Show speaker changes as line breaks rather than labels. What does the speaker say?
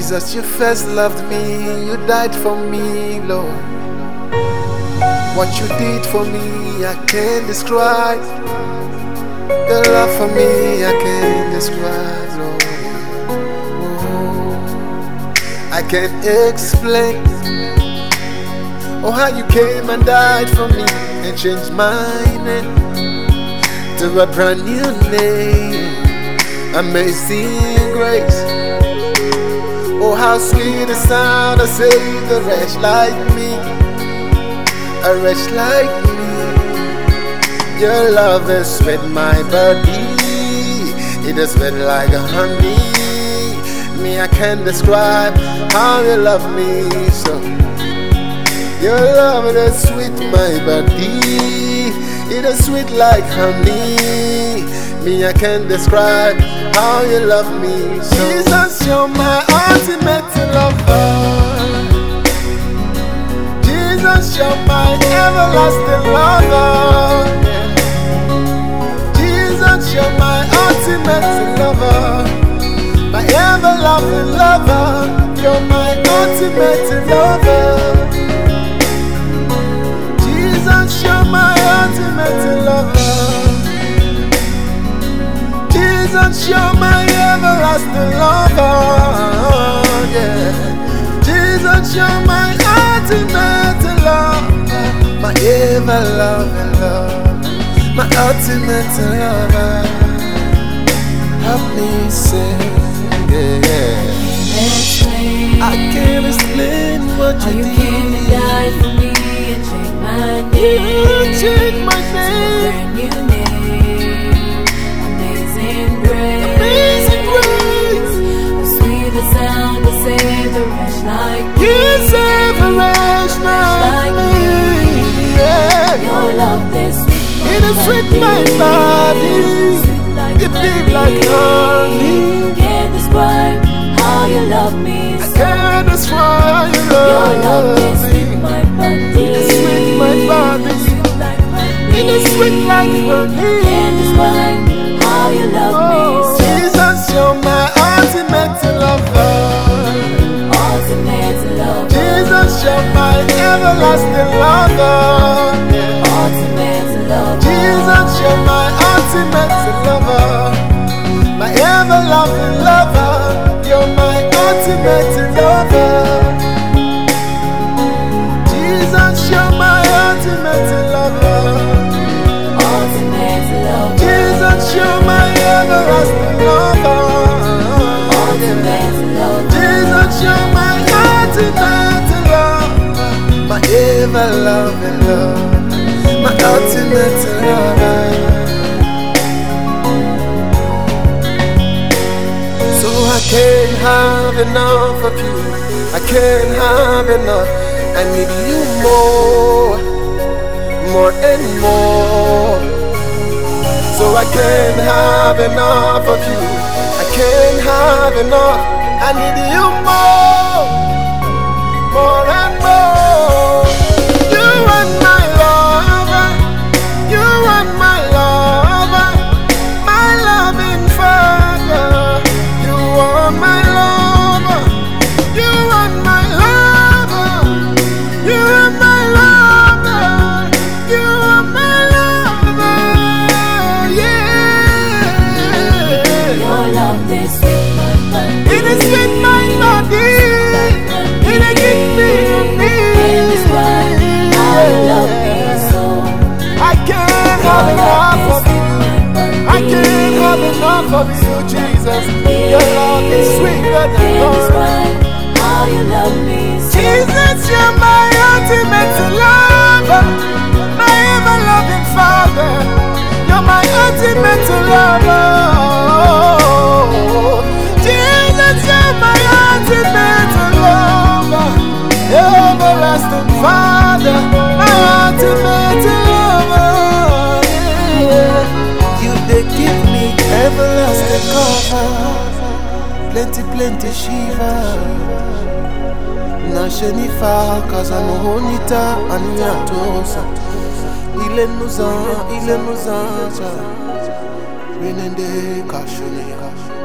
Jesus, you first loved me, you died for me, Lord. What you did for me, I can't describe. Your love for me, I can't describe, Lord. Oh, I can't explain. Oh, how you came and died for me and changed my name to a brand new name. Amazing grace. Oh, how sweet the sound to save a wretch like me, a wretch like me. Your love is sweet, my body. It is sweet like honey. Me, I can't describe how you love me so. Your love is sweet, my body. It is sweet like honey. Me, I can't describe how you love me so. Jesus, you're my ultimate lover. Jesus, you're my everlasting lover. Jesus, you're my ultimate lover. My ever-loving lover. You're my ultimate lover. Jesus, you're my ultimate lover. Jesus, you're my everlasting lover. Yeah. Jesus, you're my ultimate lover. My ever-loving lover. My ultimate lover. Help me sing. Yeah. I can't explain what you did.
Came and died for me and changed my name.
You changed my name.
Brand new name. Amazing grace.
Amazing grace.
The sweetest sound to save the wretch like me.
You save a wretch like me. Yeah.
Your love is sweet.
It is sweet my body. It feels like honey.
Can't describe how you love me so.
I can't describe how you
Your love is
love
sweet
me.
my body.
It is sweet my body.
Sweet like honey.
It is sweet like honey.
Can't describe how you love me
Oh,
so.
Jesus, you're my ultimate lover.
Ultimate love.
Jesus, you're my everlasting lover.
Ultimate love.
Jesus, you're my ultimate lover. My ever-loving lover. You're my ultimate lover. Jesus, you're my ultimate lover.
Ultimate love.
Jesus, you're my everlasting lover.
Ultimate love.
Jesus, you're my ultimate lover. My ever-loving lover. My ultimate lover. So I can't have enough of you. I can't have enough. I need you more, more and more. So I can't have enough of you. I can't have enough. I need you more, more and more. You are my lover. You are my lover, my loving Father. You are my lover. You are my lover. You are my lover. You are my lover. Yeah.
Your love is sweet my body.
It is with my body. It is give me.
Can't describe how you love me so.
I can't have enough of you. I can't have enough of you, Jesus. Your love is sweeter than
Can't
gold.
describe how you love me so.
Jesus, you're my ultimate lover, my ever-loving Father. You're my ultimate lover. Jesus, you're my ultimate lover, everlasting Father, my ultimate lover. Yeah. You they give me everlasting cover, plenty shiva. Na shenifa kaza no honita aniatosa. Ile nuza cha. Renende kashuni.